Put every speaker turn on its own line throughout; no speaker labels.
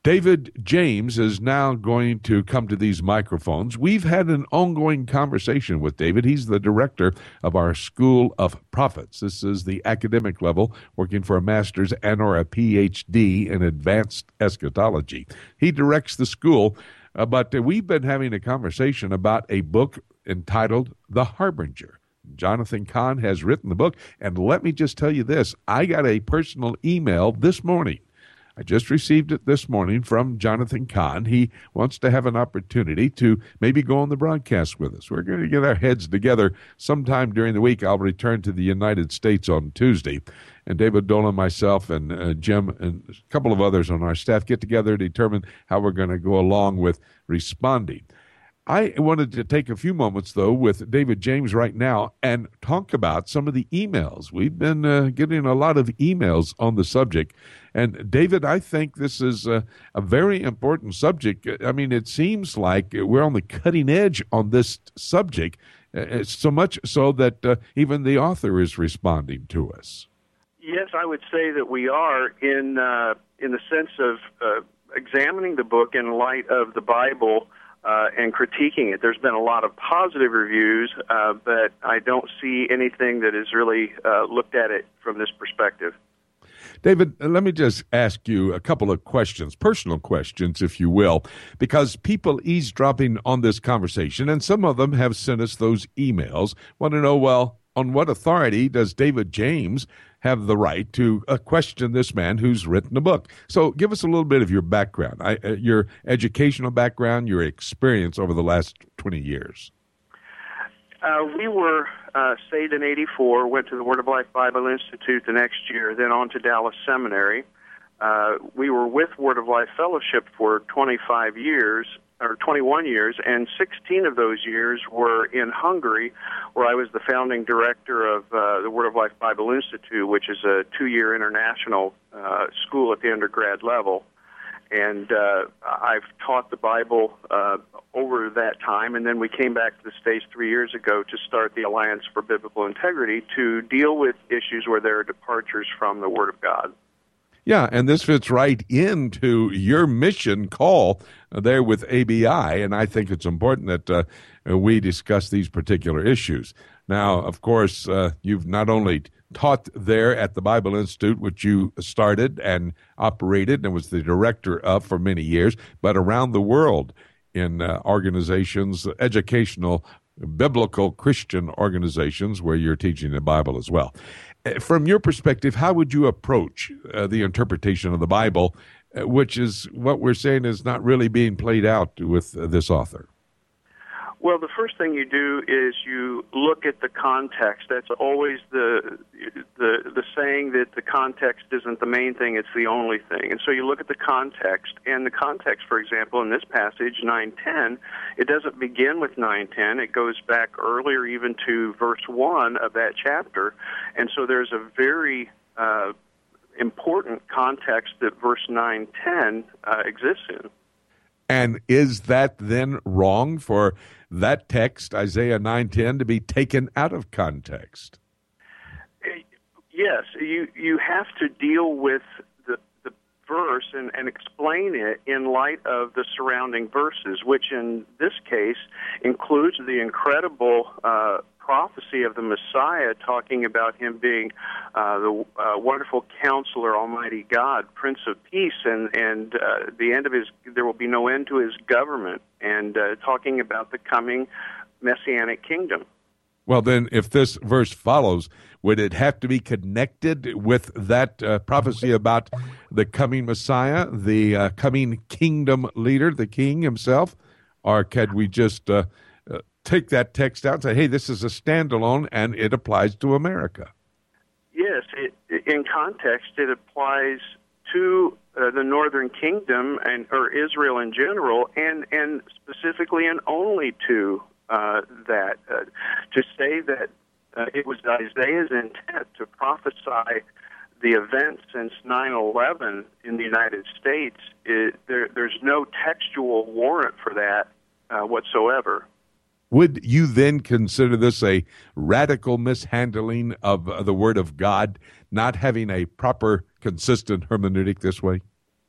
David James is now going to come to these microphones. We've had an ongoing conversation with David. He's the director of our School of Prophets. This is the academic level, working for a master's and or a PhD in advanced eschatology. He directs the school, but we've been having a conversation about a book entitled The Harbinger. Jonathan Cahn has written the book, and let me just tell you this. I got a personal email this morning. I just received it this morning from Jonathan Cahn. He wants to have an opportunity to maybe go on the broadcast with us. We're going to get our heads together sometime during the week. I'll return to the United States on Tuesday. And David Dolan, myself, and Jim, and a couple of others on our staff get together to determine how we're going to go along with responding. I wanted to take a few moments, though, with David James right now and talk about some of the emails. We've been getting a lot of emails on the subject. And, David, I think this is a very important subject. I mean, it seems like we're on the cutting edge on this subject, so much so that even the author is responding to us.
Yes, I would say that we are in the sense of examining the book in light of the Bible and critiquing it. There's been a lot of positive reviews, but I don't see anything that has really looked at it from this perspective.
David, let me just ask you a couple of questions, personal questions, if you will, because people eavesdropping on this conversation, and some of them have sent us those emails, want to know, well, on what authority does David James have the right to question this man who's written a book? So give us a little bit of your background, your educational background, your experience over the last 20 years.
We were saved in 1984, went to the Word of Life Bible Institute the next year, then on to Dallas Seminary. We were with Word of Life Fellowship for 25 years, or 21 years, and 16 of those years were in Hungary, where I was the founding director of the Word of Life Bible Institute, which is a 2-year international school at the undergrad level. And I've taught the Bible over that time, and then we came back to the States 3 years ago to start the Alliance for Biblical Integrity to deal with issues where there are departures from the Word of God.
Yeah, and this fits right into your mission call there with ABI, and I think it's important that we discuss these particular issues. Now, of course, you've not only taught there at the Bible Institute, which you started and operated and was the director of for many years, but around the world in organizations, educational, biblical Christian organizations where you're teaching the Bible as well. From your perspective, how would you approach the interpretation of the Bible, which is what we're saying is not really being played out with this author?
Well, the first thing you do is you look at the context. That's always the saying that the context isn't the main thing, it's the only thing. And so you look at the context, and the context, for example, in this passage, 9:10, it doesn't begin with 9:10. It goes back earlier even to verse 1 of that chapter. And so there's a very important context that verse 9:10 exists in.
And is that then wrong for that text, Isaiah 9:10, to be taken out of context?
Yes, you have to deal with the verse and explain it in light of the surrounding verses, which in this case includes the incredible prophecy of the Messiah, talking about him being the wonderful Counselor, Almighty God, Prince of Peace, and the end of there will be no end to his government, and talking about the coming Messianic kingdom.
Well, then, if this verse follows, would it have to be connected with that prophecy about the coming Messiah, the coming kingdom leader, the king himself? Or could we just take that text out and say, hey, this is a standalone and it applies to America?
Yes, in context, it applies to the Northern Kingdom or Israel in general, and specifically and only to that. To say that it was Isaiah's intent to prophesy the events since 9/11 in the United States, there's no textual warrant for that whatsoever.
Would you then consider this a radical mishandling of the Word of God, not having a proper, consistent hermeneutic this way?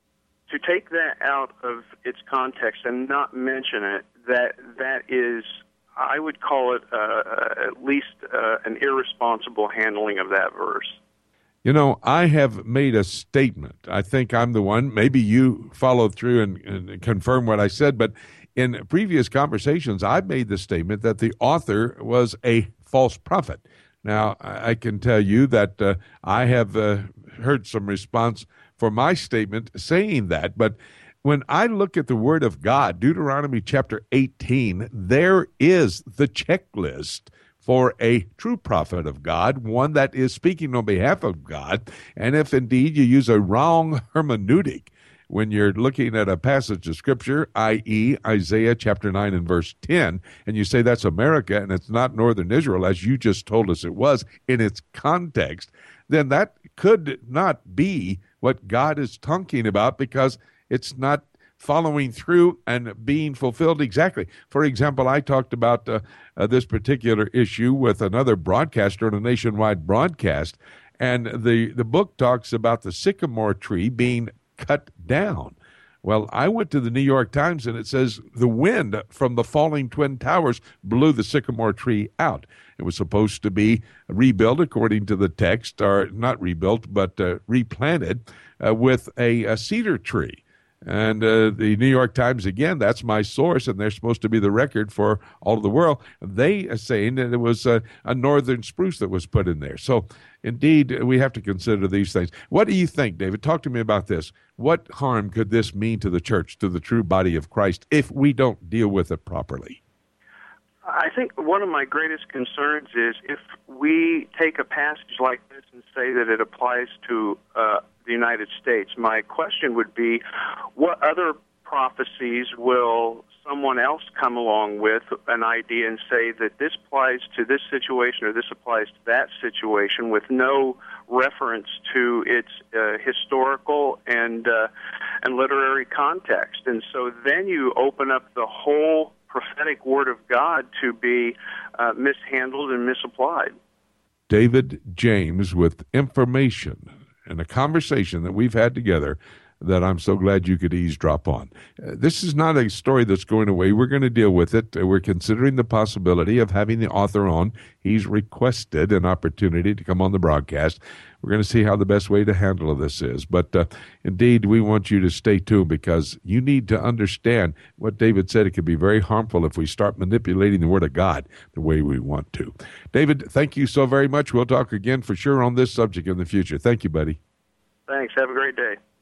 to take that out of its context and not mention it, that is, I would call it at least an irresponsible handling of that verse.
You know, I have made a statement. I think I'm the one. Maybe you followed through and confirmed what I said, but in previous conversations, I've made the statement that the author was a false prophet. Now, I can tell you that I have heard some response for my statement saying that, but when I look at the Word of God, Deuteronomy chapter 18, there is the checklist for a true prophet of God, one that is speaking on behalf of God. And if indeed you use a wrong hermeneutic when you're looking at a passage of Scripture, i.e. Isaiah chapter 9 and verse 10, and you say that's America and it's not Northern Israel, as you just told us it was in its context, then that could not be what God is talking about, because it's not following through and being fulfilled exactly. For example, I talked about this particular issue with another broadcaster on a nationwide broadcast, and the book talks about the sycamore tree being cut down. Well, I went to the New York Times, and it says the wind from the falling Twin Towers blew the sycamore tree out. It was supposed to be rebuilt, according to the text, or not rebuilt, but replanted with a cedar tree. And the New York Times, again, that's my source, and they're supposed to be the record for all of the world. They are saying that it was a northern spruce that was put in there. So, indeed, we have to consider these things. What do you think, David? Talk to me about this. What harm could this mean to the church, to the true body of Christ, if we don't deal with it properly?
I think one of my greatest concerns is if we take a passage like this and say that it applies to the United States. My question would be, what other prophecies will someone else come along with an idea and say that this applies to this situation or this applies to that situation, with no reference to its historical and literary context? And so then you open up the whole prophetic word of God to be mishandled and misapplied.
David James with information and a conversation that we've had together that I'm so glad you could eavesdrop on. This is not a story that's going away. We're going to deal with it. We're considering the possibility of having the author on. He's requested an opportunity to come on the broadcast. We're going to see how the best way to handle this is. But indeed, we want you to stay tuned, because you need to understand what David said. It can be very harmful if we start manipulating the Word of God the way we want to. David, thank you so very much. We'll talk again for sure on this subject in the future. Thank you, buddy.
Thanks. Have a great day.